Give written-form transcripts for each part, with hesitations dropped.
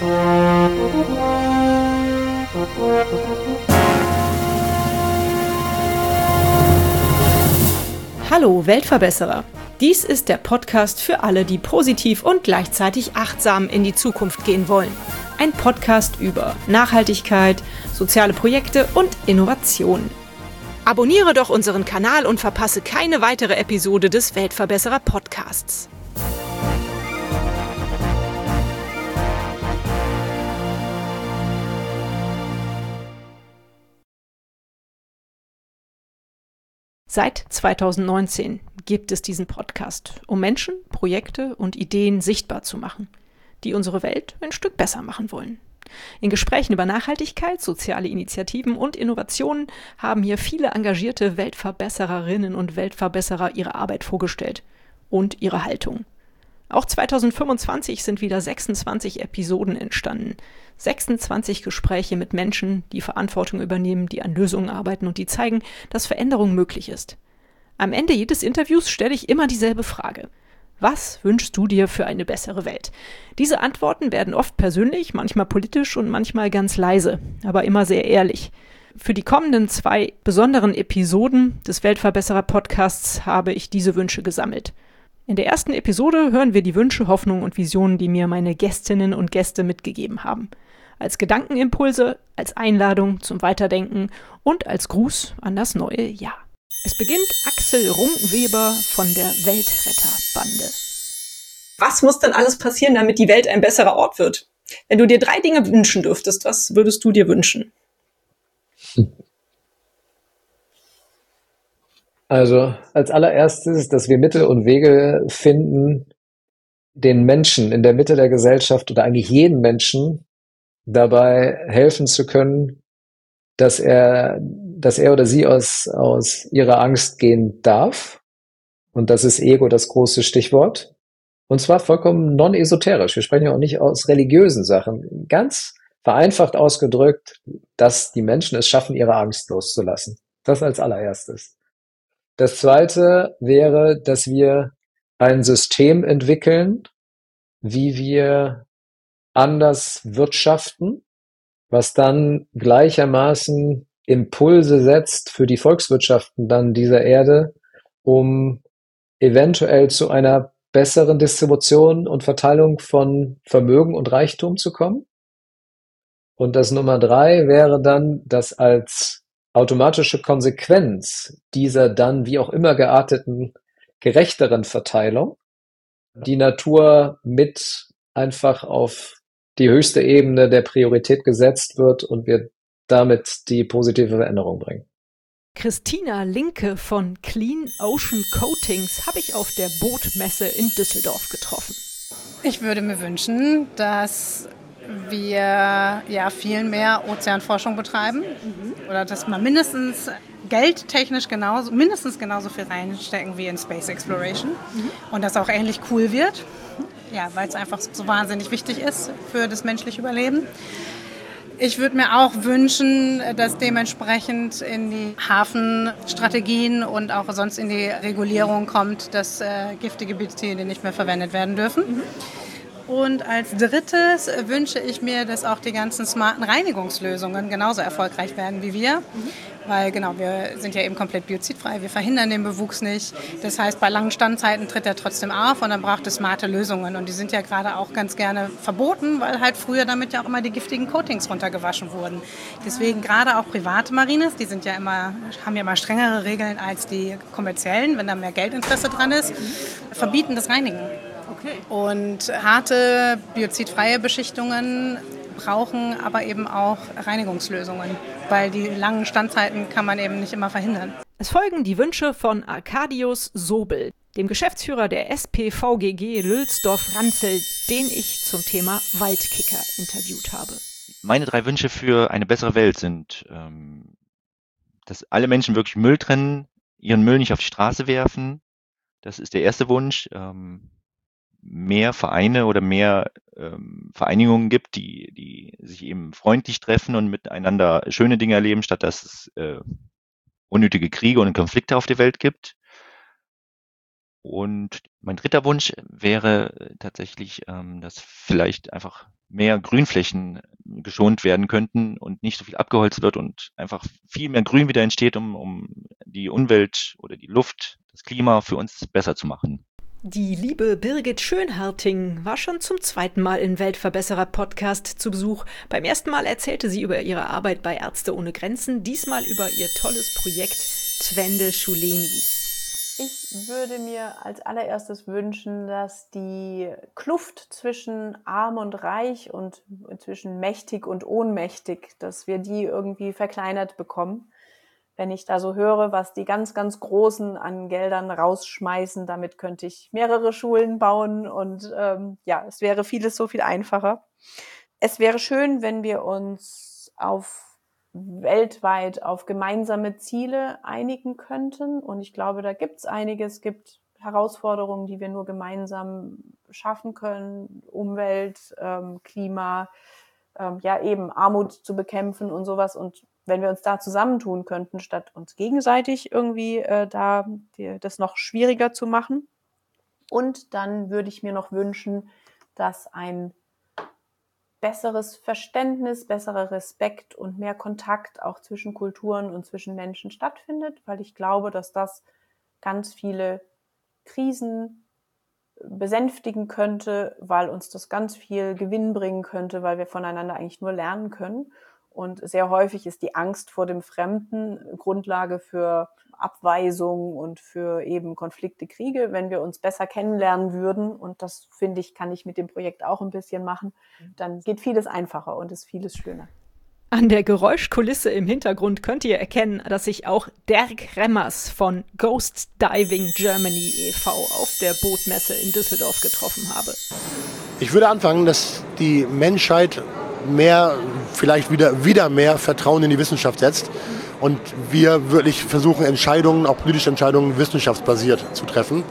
Hallo Weltverbesserer! Dies ist der Podcast für alle, die positiv und gleichzeitig achtsam in die Zukunft gehen wollen. Ein Podcast über Nachhaltigkeit, soziale Projekte und Innovation. Abonniere doch unseren Kanal und verpasse keine weitere Episode des Weltverbesserer Podcasts. Seit 2019 gibt es diesen Podcast, um Menschen, Projekte und Ideen sichtbar zu machen, die unsere Welt ein Stück besser machen wollen. In Gesprächen über Nachhaltigkeit, soziale Initiativen und Innovationen haben hier viele engagierte Weltverbessererinnen und Weltverbesserer ihre Arbeit vorgestellt und ihre Haltung. Auch 2025 sind wieder 26 Episoden entstanden. 26 Gespräche mit Menschen, die Verantwortung übernehmen, die an Lösungen arbeiten und die zeigen, dass Veränderung möglich ist. Am Ende jedes Interviews stelle ich immer dieselbe Frage. Was wünschst du dir für eine bessere Welt? Diese Antworten werden oft persönlich, manchmal politisch und manchmal ganz leise, aber immer sehr ehrlich. Für die kommenden 2 besonderen Episoden des Weltverbesserer-Podcasts habe ich diese Wünsche gesammelt. In der ersten Episode hören wir die Wünsche, Hoffnungen und Visionen, die mir meine Gästinnen und Gäste mitgegeben haben. Als Gedankenimpulse, als Einladung zum Weiterdenken und als Gruß an das neue Jahr. Es beginnt Axel Rungenweber von der Weltretterbande. Was muss denn alles passieren, damit die Welt ein besserer Ort wird? Wenn du dir 3 Dinge wünschen dürftest, was würdest du dir wünschen? Also als allererstes, dass wir Mittel und Wege finden, den Menschen in der Mitte der Gesellschaft oder eigentlich jeden Menschen dabei helfen zu können, dass er oder sie aus ihrer Angst gehen darf. Und das ist Ego das große Stichwort. Und zwar vollkommen non-esoterisch. Wir sprechen ja auch nicht aus religiösen Sachen. Ganz vereinfacht ausgedrückt, dass die Menschen es schaffen, ihre Angst loszulassen. Das als allererstes. Das zweite wäre, dass wir ein System entwickeln, wie wir anders wirtschaften, was dann gleichermaßen Impulse setzt für die Volkswirtschaften dann dieser Erde, um eventuell zu einer besseren Distribution und Verteilung von Vermögen und Reichtum zu kommen. Und das Nummer 3 wäre dann, dass als automatische Konsequenz dieser dann wie auch immer gearteten gerechteren Verteilung die Natur mit einfach auf die höchste Ebene der Priorität gesetzt wird und wir damit die positive Veränderung bringen. Christina Linke von Clean Ocean Coatings habe ich auf der Bootmesse in Düsseldorf getroffen. Ich würde mir wünschen, dass wir viel mehr Ozeanforschung betreiben oder dass man mindestens geldtechnisch mindestens genauso viel reinstecken wie in Space Exploration und das auch ähnlich cool wird, weil es einfach so wahnsinnig wichtig ist für das menschliche Überleben. Ich würde mir auch wünschen, dass dementsprechend in die Hafenstrategien und auch sonst in die Regulierung kommt, dass giftige Biozide nicht mehr verwendet werden dürfen. Und als drittes wünsche ich mir, dass auch die ganzen smarten Reinigungslösungen genauso erfolgreich werden wie wir. Weil wir sind ja eben komplett biozidfrei, wir verhindern den Bewuchs nicht. Das heißt, bei langen Standzeiten tritt er trotzdem auf und dann braucht es smarte Lösungen. Und die sind ja gerade auch ganz gerne verboten, weil halt früher damit ja auch immer die giftigen Coatings runtergewaschen wurden. Deswegen gerade auch private Marines, die sind haben ja immer strengere Regeln als die kommerziellen, wenn da mehr Geldinteresse dran ist, verbieten das Reinigen. Okay. Und harte biozidfreie Beschichtungen brauchen aber eben auch Reinigungslösungen, weil die langen Standzeiten kann man eben nicht immer verhindern. Es folgen die Wünsche von Arkadius Sobel, dem Geschäftsführer der SPVGG Lülsdorf-Ranzel, den ich zum Thema Waldkicker interviewt habe. Meine 3 Wünsche für eine bessere Welt sind, dass alle Menschen wirklich Müll trennen, ihren Müll nicht auf die Straße werfen. Das ist der erste Wunsch. Mehr Vereine oder mehr Vereinigungen gibt, die sich eben freundlich treffen und miteinander schöne Dinge erleben, statt dass es unnötige Kriege und Konflikte auf der Welt gibt. Und mein dritter Wunsch wäre tatsächlich, dass vielleicht einfach mehr Grünflächen geschont werden könnten und nicht so viel abgeholzt wird und einfach viel mehr Grün wieder entsteht, um die Umwelt oder die Luft, das Klima für uns besser zu machen. Die liebe Birgit Schönharting war schon zum zweiten Mal im Weltverbesserer-Podcast zu Besuch. Beim ersten Mal erzählte sie über ihre Arbeit bei Ärzte ohne Grenzen, diesmal über ihr tolles Projekt Twende Shuleni. Ich würde mir als allererstes wünschen, dass die Kluft zwischen arm und reich und zwischen mächtig und ohnmächtig, dass wir die irgendwie verkleinert bekommen. Wenn ich da so höre, was die ganz, ganz Großen an Geldern rausschmeißen, damit könnte ich mehrere Schulen bauen und es wäre vieles so viel einfacher. Es wäre schön, wenn wir uns weltweit auf gemeinsame Ziele einigen könnten. Und ich glaube, da gibt es einiges. Es gibt Herausforderungen, die wir nur gemeinsam schaffen können. Umwelt, Klima, eben Armut zu bekämpfen und sowas. Und wenn wir uns da zusammentun könnten, statt uns gegenseitig irgendwie das noch schwieriger zu machen. Und dann würde ich mir noch wünschen, dass ein besseres Verständnis, besserer Respekt und mehr Kontakt auch zwischen Kulturen und zwischen Menschen stattfindet, weil ich glaube, dass das ganz viele Krisen besänftigen könnte, weil uns das ganz viel Gewinn bringen könnte, weil wir voneinander eigentlich nur lernen können. Und sehr häufig ist die Angst vor dem Fremden Grundlage für Abweisung und für eben Konflikte, Kriege. Wenn wir uns besser kennenlernen würden, und das finde ich, kann ich mit dem Projekt auch ein bisschen machen, dann geht vieles einfacher und ist vieles schöner. An der Geräuschkulisse im Hintergrund könnt ihr erkennen, dass ich auch Dirk Remmers von Ghost Diving Germany e.V. auf der Bootmesse in Düsseldorf getroffen habe. Ich würde anfangen, dass die Menschheit vielleicht wieder mehr Vertrauen in die Wissenschaft setzt und wir wirklich versuchen, Entscheidungen, auch politische Entscheidungen, wissenschaftsbasiert zu treffen.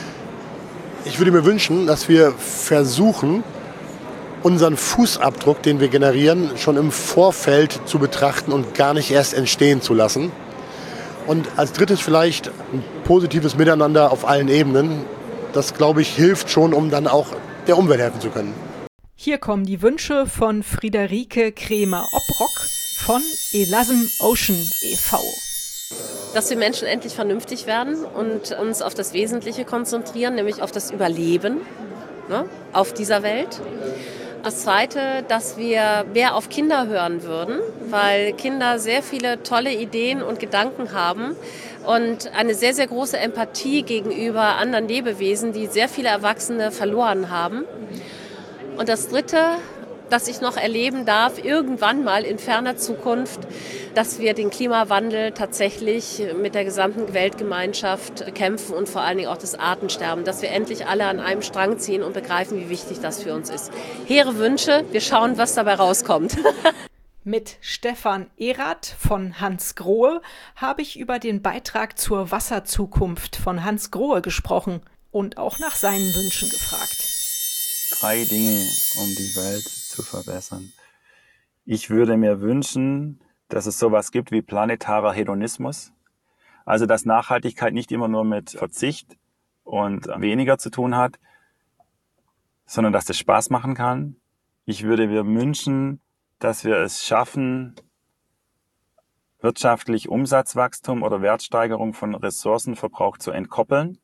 Ich würde mir wünschen, dass wir versuchen, unseren Fußabdruck, den wir generieren, schon im Vorfeld zu betrachten und gar nicht erst entstehen zu lassen. Und als drittes vielleicht ein positives Miteinander auf allen Ebenen. Das, glaube ich, hilft schon, um dann auch der Umwelt helfen zu können. Hier kommen die Wünsche von Friederike Kremer-Obrock von Elasm Ocean e.V. Dass wir Menschen endlich vernünftig werden und uns auf das Wesentliche konzentrieren, nämlich auf das Überleben, auf dieser Welt. Das Zweite, dass wir mehr auf Kinder hören würden, weil Kinder sehr viele tolle Ideen und Gedanken haben und eine sehr, sehr große Empathie gegenüber anderen Lebewesen, die sehr viele Erwachsene verloren haben. Und das Dritte, dass ich noch erleben darf, irgendwann mal in ferner Zukunft, dass wir den Klimawandel tatsächlich mit der gesamten Weltgemeinschaft bekämpfen und vor allen Dingen auch das Artensterben, dass wir endlich alle an einem Strang ziehen und begreifen, wie wichtig das für uns ist. Hehre Wünsche, wir schauen, was dabei rauskommt. Mit Stefan Erath von Hans Grohe habe ich über den Beitrag zur Wasserzukunft von Hans Grohe gesprochen und auch nach seinen Wünschen gefragt. 3 Dinge, um die Welt zu verbessern. Ich würde mir wünschen, dass es sowas gibt wie planetarer Hedonismus. Also, dass Nachhaltigkeit nicht immer nur mit Verzicht und weniger zu tun hat, sondern dass das Spaß machen kann. Ich würde mir wünschen, dass wir es schaffen, wirtschaftlich Umsatzwachstum oder Wertsteigerung von Ressourcenverbrauch zu entkoppeln.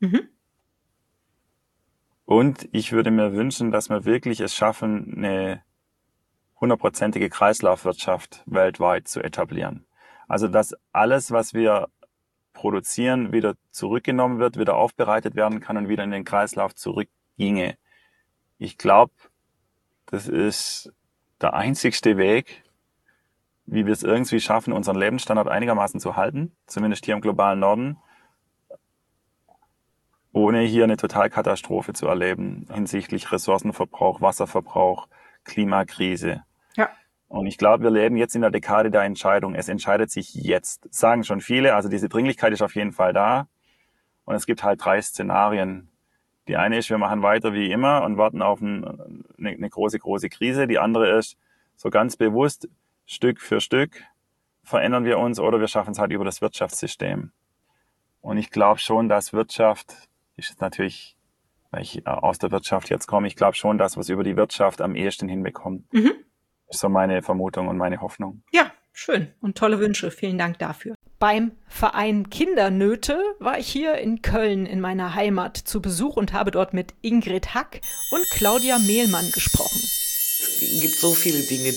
Und ich würde mir wünschen, dass wir wirklich es schaffen, eine 100%ige Kreislaufwirtschaft weltweit zu etablieren. Also, dass alles, was wir produzieren, wieder zurückgenommen wird, wieder aufbereitet werden kann und wieder in den Kreislauf zurückginge. Ich glaube, das ist der einzigste Weg, wie wir es irgendwie schaffen, unseren Lebensstandard einigermaßen zu halten, zumindest hier im globalen Norden, ohne hier eine Totalkatastrophe zu erleben hinsichtlich Ressourcenverbrauch, Wasserverbrauch, Klimakrise. Ja. Und ich glaube, wir leben jetzt in der Dekade der Entscheidung. Es entscheidet sich jetzt, sagen schon viele. Also diese Dringlichkeit ist auf jeden Fall da. Und es gibt halt 3 Szenarien. Die eine ist, wir machen weiter wie immer und warten auf eine große Krise. Die andere ist, so ganz bewusst, Stück für Stück verändern wir uns oder wir schaffen es halt über das Wirtschaftssystem. Und ich glaube schon, dass Wirtschaft ist jetzt natürlich weil ich aus der Wirtschaft jetzt komme. Ich glaube schon, dass wir es über die Wirtschaft am ehesten hinbekommen. Mhm. Das ist so meine Vermutung und meine Hoffnung. Ja, schön und tolle Wünsche. Vielen Dank dafür. Beim Verein Kindernöte war ich hier in Köln in meiner Heimat zu Besuch und habe dort mit Ingrid Hack und Claudia Mehlmann gesprochen. Es gibt so viele Dinge,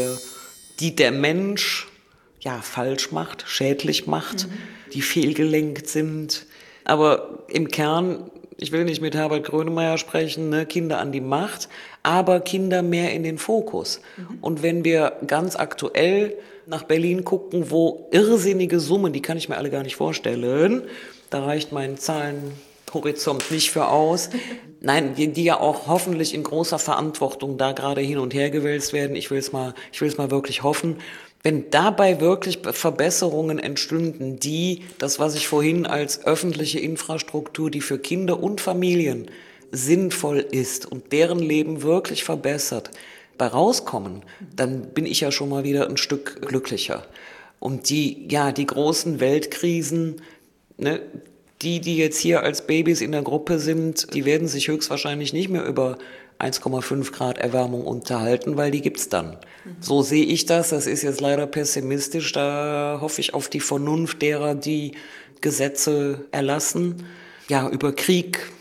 die der Mensch falsch macht, schädlich macht, die fehlgelenkt sind. Aber im Kern, ich will nicht mit Herbert Grönemeyer sprechen, ne, Kinder an die Macht, aber Kinder mehr in den Fokus. Und wenn wir ganz aktuell nach Berlin gucken, wo irrsinnige Summen, die kann ich mir alle gar nicht vorstellen, da reicht mein Zahlenhorizont nicht für aus. Nein, die ja auch hoffentlich in großer Verantwortung da gerade hin und her gewälzt werden. Ich will es mal wirklich hoffen. Wenn dabei wirklich Verbesserungen entstünden, das, was ich vorhin als öffentliche Infrastruktur, die für Kinder und Familien sinnvoll ist und deren Leben wirklich verbessert, bei rauskommen, dann bin ich ja schon mal wieder ein Stück glücklicher. Und die großen Weltkrisen, ne, die jetzt hier als Babys in der Gruppe sind, die werden sich höchstwahrscheinlich nicht mehr über 1,5 Grad Erwärmung unterhalten, weil die gibt's dann. So sehe ich das. Das ist jetzt leider pessimistisch. Da hoffe ich auf die Vernunft derer, die Gesetze erlassen. Ja, über Krieg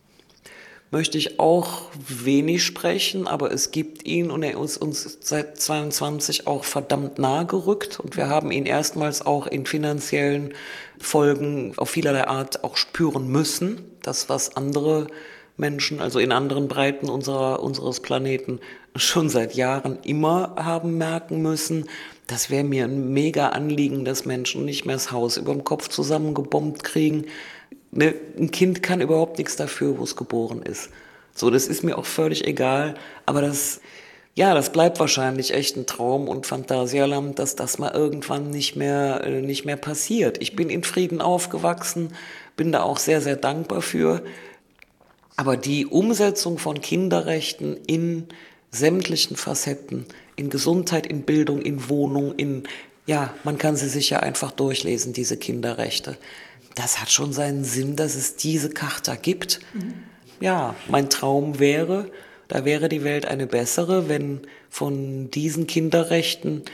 möchte ich auch wenig sprechen, aber es gibt ihn und er ist uns seit 22 auch verdammt nahe gerückt und wir haben ihn erstmals auch in finanziellen Folgen auf vielerlei Art auch spüren müssen. Das, was andere Menschen, also in anderen Breiten unseres Planeten schon seit Jahren immer haben merken müssen. Das wäre mir ein mega Anliegen, dass Menschen nicht mehr das Haus über dem Kopf zusammengebombt kriegen. Ne, ein Kind kann überhaupt nichts dafür, wo es geboren ist. So, das ist mir auch völlig egal. Aber das bleibt wahrscheinlich echt ein Traum und Phantasialand, dass das mal irgendwann nicht mehr passiert. Ich bin in Frieden aufgewachsen, bin da auch sehr, sehr dankbar für. Aber die Umsetzung von Kinderrechten in sämtlichen Facetten, in Gesundheit, in Bildung, in Wohnung, man kann sie sich ja einfach durchlesen, diese Kinderrechte. Das hat schon seinen Sinn, dass es diese Charta gibt. Ja, mein Traum wäre, da wäre die Welt eine bessere, wenn von diesen Kinderrechten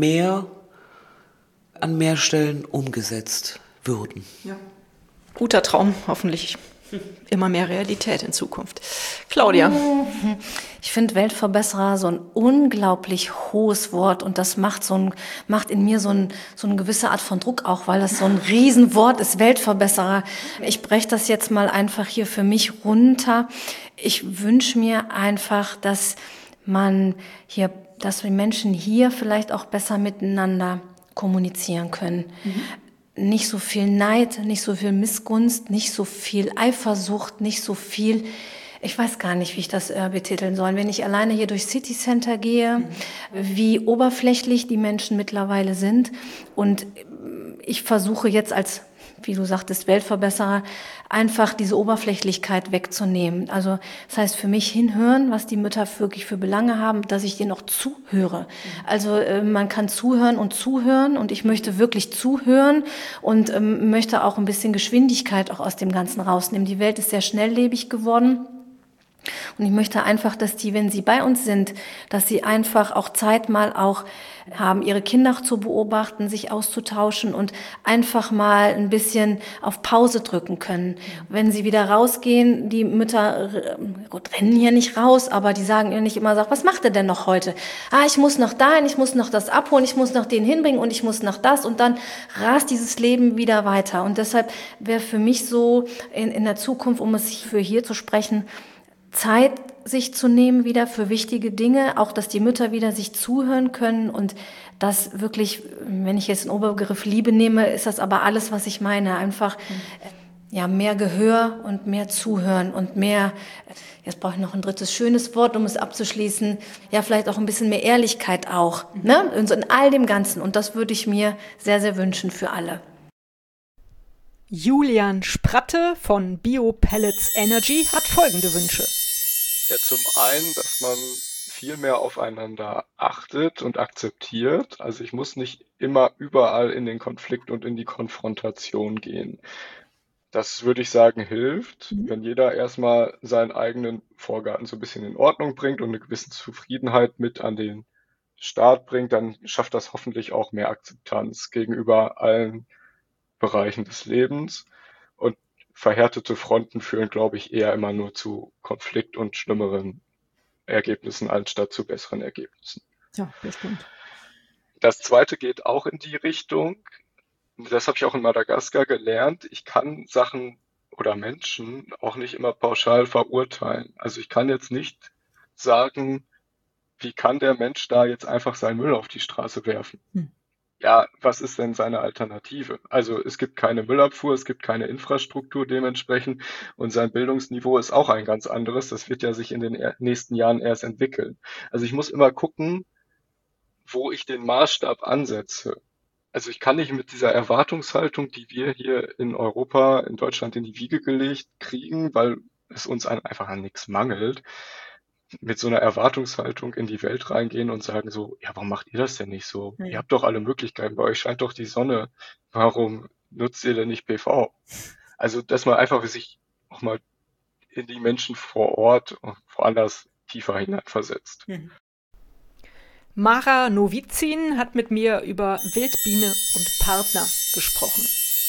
an mehr Stellen umgesetzt würden. Ja. Guter Traum, hoffentlich immer mehr Realität in Zukunft. Claudia. Ich finde Weltverbesserer so ein unglaublich hohes Wort und das macht in mir so eine gewisse Art von Druck auch, weil das so ein Riesenwort ist, Weltverbesserer. Ich breche das jetzt mal einfach hier für mich runter. Ich wünsche mir einfach, dass die Menschen hier vielleicht auch besser miteinander kommunizieren können. Nicht so viel Neid, nicht so viel Missgunst, nicht so viel Eifersucht, nicht so viel, ich weiß gar nicht, wie ich das betiteln soll. Wenn ich alleine hier durch City Center gehe, wie oberflächlich die Menschen mittlerweile sind. Und ich versuche jetzt als, wie du sagtest, Weltverbesserer, einfach diese Oberflächlichkeit wegzunehmen. Also das heißt für mich hinhören, was die Mütter wirklich für Belange haben, dass ich denen auch zuhöre. Also man kann zuhören und ich möchte wirklich zuhören und möchte auch ein bisschen Geschwindigkeit auch aus dem Ganzen rausnehmen. Die Welt ist sehr schnelllebig geworden. Und ich möchte einfach, dass die, wenn sie bei uns sind, dass sie einfach auch Zeit mal auch haben, ihre Kinder zu beobachten, sich auszutauschen und einfach mal ein bisschen auf Pause drücken können. Wenn sie wieder rausgehen, die Mütter rennen hier nicht raus, aber die sagen ihr nicht immer, was macht ihr denn noch heute? Ich muss noch dahin, ich muss noch das abholen, ich muss noch den hinbringen und ich muss noch das und dann rast dieses Leben wieder weiter. Und deshalb wäre für mich so in der Zukunft, um es für hier zu sprechen, Zeit sich zu nehmen wieder für wichtige Dinge, auch dass die Mütter wieder sich zuhören können und das wirklich, wenn ich jetzt den Oberbegriff Liebe nehme, ist das aber alles, was ich meine, einfach mehr Gehör und mehr Zuhören und mehr, jetzt brauche ich noch ein drittes schönes Wort, um es abzuschließen, vielleicht auch ein bisschen mehr Ehrlichkeit auch, ne? Und so in all dem Ganzen und das würde ich mir sehr, sehr wünschen für alle. Julian Spratte von BioPellets Energy hat folgende Wünsche. Ja, zum einen, dass man viel mehr aufeinander achtet und akzeptiert. Also ich muss nicht immer überall in den Konflikt und in die Konfrontation gehen. Das würde ich sagen, hilft, wenn jeder erstmal seinen eigenen Vorgarten so ein bisschen in Ordnung bringt und eine gewisse Zufriedenheit mit an den Start bringt, dann schafft das hoffentlich auch mehr Akzeptanz gegenüber allen Bereichen des Lebens. Und verhärtete Fronten führen, glaube ich, eher immer nur zu Konflikt und schlimmeren Ergebnissen anstatt zu besseren Ergebnissen. Ja, bestimmt. Das zweite geht auch in die Richtung. Das habe ich auch in Madagaskar gelernt. Ich kann Sachen oder Menschen auch nicht immer pauschal verurteilen. Also ich kann jetzt nicht sagen, wie kann der Mensch da jetzt einfach seinen Müll auf die Straße werfen? Ja, was ist denn seine Alternative? Also es gibt keine Müllabfuhr, es gibt keine Infrastruktur dementsprechend und sein Bildungsniveau ist auch ein ganz anderes. Das wird ja sich in den nächsten Jahren erst entwickeln. Also ich muss immer gucken, wo ich den Maßstab ansetze. Also ich kann nicht mit dieser Erwartungshaltung, die wir hier in Europa, in Deutschland in die Wiege gelegt kriegen, weil es uns einfach an nichts mangelt, mit so einer Erwartungshaltung in die Welt reingehen und sagen so, ja, warum macht ihr das denn nicht so? Ihr habt doch alle Möglichkeiten, bei euch scheint doch die Sonne. Warum nutzt ihr denn nicht PV? Also, dass man einfach sich auch mal in die Menschen vor Ort und woanders tiefer hineinversetzt. Mara Novitzin hat mit mir über Wildbiene und Partner gesprochen.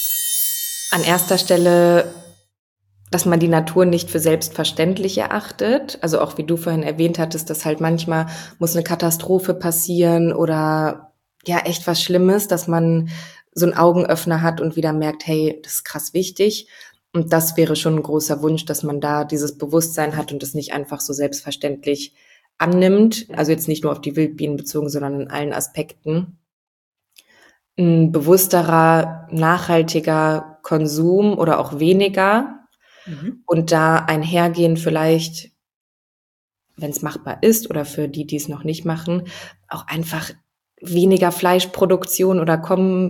An erster Stelle, dass man die Natur nicht für selbstverständlich erachtet. Also auch wie du vorhin erwähnt hattest, dass halt manchmal muss eine Katastrophe passieren oder ja echt was Schlimmes, dass man so einen Augenöffner hat und wieder merkt, hey, das ist krass wichtig. Und das wäre schon ein großer Wunsch, dass man da dieses Bewusstsein hat und es nicht einfach so selbstverständlich annimmt. Also jetzt nicht nur auf die Wildbienen bezogen, sondern in allen Aspekten. Ein bewussterer, nachhaltiger Konsum oder auch weniger. Und da einhergehen vielleicht, wenn es machbar ist oder für die, die es noch nicht machen, auch einfach weniger Fleischproduktion oder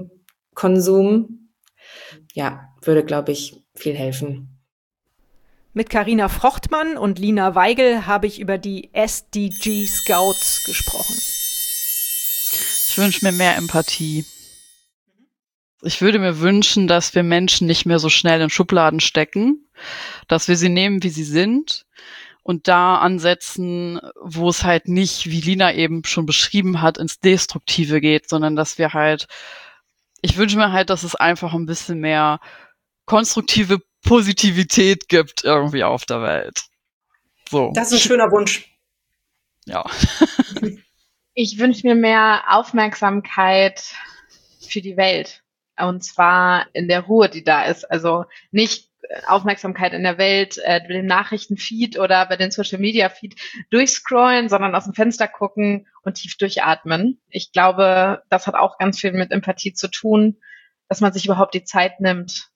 Konsum. Ja, würde, glaube ich, viel helfen. Mit Carina Frochtmann und Lina Weigel habe ich über die SDG Scouts gesprochen. Ich wünsche mir mehr Empathie. Ich würde mir wünschen, dass wir Menschen nicht mehr so schnell in Schubladen stecken, dass wir sie nehmen, wie sie sind und da ansetzen, wo es halt nicht, wie Lina eben schon beschrieben hat, ins Destruktive geht, sondern dass wir halt, ich wünsche mir halt, dass es einfach ein bisschen mehr konstruktive Positivität gibt irgendwie auf der Welt. So. Das ist ein schöner Wunsch. Ja. Ich wünsche mir mehr Aufmerksamkeit für die Welt. Und zwar in der Ruhe, die da ist. Also nicht Aufmerksamkeit in der Welt, bei dem Nachrichtenfeed oder bei den Social-Media-Feed durchscrollen, sondern aus dem Fenster gucken und tief durchatmen. Ich glaube, das hat auch ganz viel mit Empathie zu tun, dass man sich überhaupt die Zeit nimmt,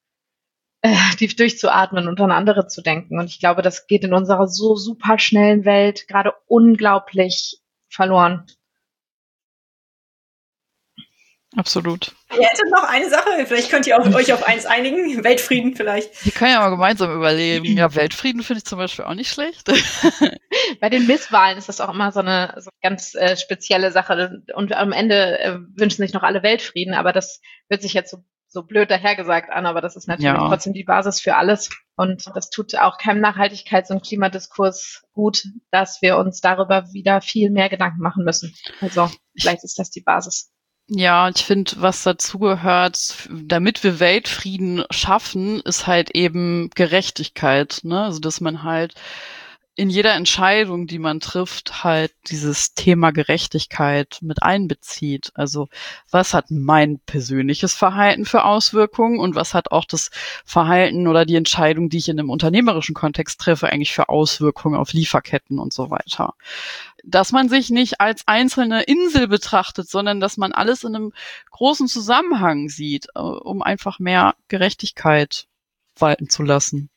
tief durchzuatmen und an andere zu denken. Und ich glaube, das geht in unserer so super schnellen Welt gerade unglaublich verloren. Absolut. Ihr hättet noch eine Sache, vielleicht könnt ihr euch auf eins einigen, Weltfrieden vielleicht. Wir können ja mal gemeinsam überlegen. Ja, Weltfrieden finde ich zum Beispiel auch nicht schlecht. Bei den Misswahlen ist das auch immer so eine ganz spezielle Sache und am Ende wünschen sich noch alle Weltfrieden, aber das wird sich jetzt so blöd dahergesagt an, aber das ist natürlich trotzdem die Basis für alles und das tut auch keinem Nachhaltigkeits- und Klimadiskurs gut, dass wir uns darüber wieder viel mehr Gedanken machen müssen. Also vielleicht ist das die Basis. Ja, ich finde, was dazugehört, damit wir Weltfrieden schaffen, ist halt eben Gerechtigkeit, ne? Also, dass man halt in jeder Entscheidung, die man trifft, halt dieses Thema Gerechtigkeit mit einbezieht. Also, was hat mein persönliches Verhalten für Auswirkungen und was hat auch das Verhalten oder die Entscheidung, die ich in einem unternehmerischen Kontext treffe, eigentlich für Auswirkungen auf Lieferketten und so weiter. Dass man sich nicht als einzelne Insel betrachtet, sondern dass man alles in einem großen Zusammenhang sieht, um einfach mehr Gerechtigkeit walten zu lassen.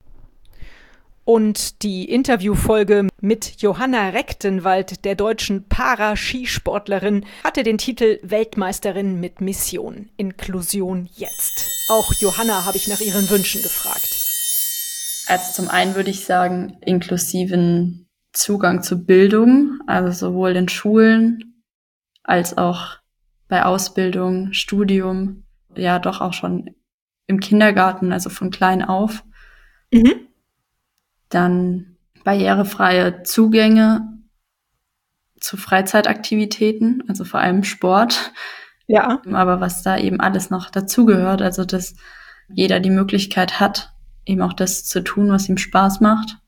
Und die Interviewfolge mit Johanna Rechtenwald, der deutschen Paraskisportlerin, hatte den Titel Weltmeisterin mit Mission. Inklusion jetzt. Auch Johanna habe ich nach ihren Wünschen gefragt. Also zum einen würde ich sagen, inklusiven Zugang zu Bildung, also sowohl in Schulen als auch bei Ausbildung, Studium, ja doch auch schon im Kindergarten, also von klein auf. Dann barrierefreie Zugänge zu Freizeitaktivitäten, also vor allem Sport. Ja. Aber was da eben alles noch dazugehört, also dass jeder die Möglichkeit hat, eben auch das zu tun, was ihm Spaß macht.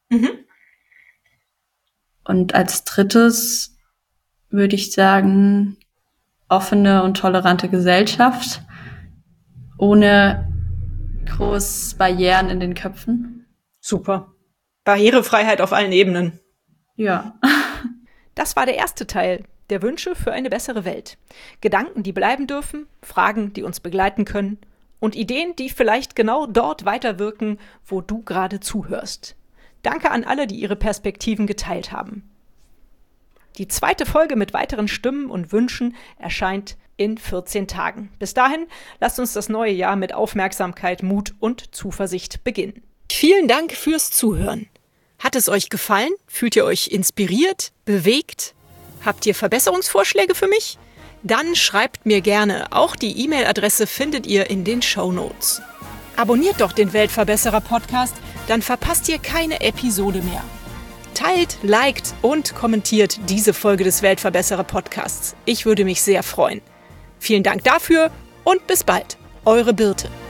Und als drittes würde ich sagen, offene und tolerante Gesellschaft, ohne groß Barrieren in den Köpfen. Super. Barrierefreiheit auf allen Ebenen. Ja. Das war der erste Teil der Wünsche für eine bessere Welt. Gedanken, die bleiben dürfen, Fragen, die uns begleiten können und Ideen, die vielleicht genau dort weiterwirken, wo du gerade zuhörst. Danke an alle, die ihre Perspektiven geteilt haben. Die zweite Folge mit weiteren Stimmen und Wünschen erscheint in 14 Tagen. Bis dahin, lasst uns das neue Jahr mit Aufmerksamkeit, Mut und Zuversicht beginnen. Vielen Dank fürs Zuhören. Hat es euch gefallen? Fühlt ihr euch inspiriert, bewegt? Habt ihr Verbesserungsvorschläge für mich? Dann schreibt mir gerne. Auch die E-Mail-Adresse findet ihr in den Shownotes. Abonniert doch den Weltverbesserer-Podcast, dann verpasst ihr keine Episode mehr. Teilt, liked und kommentiert diese Folge des Weltverbesserer-Podcasts. Ich würde mich sehr freuen. Vielen Dank dafür und bis bald. Eure Birte.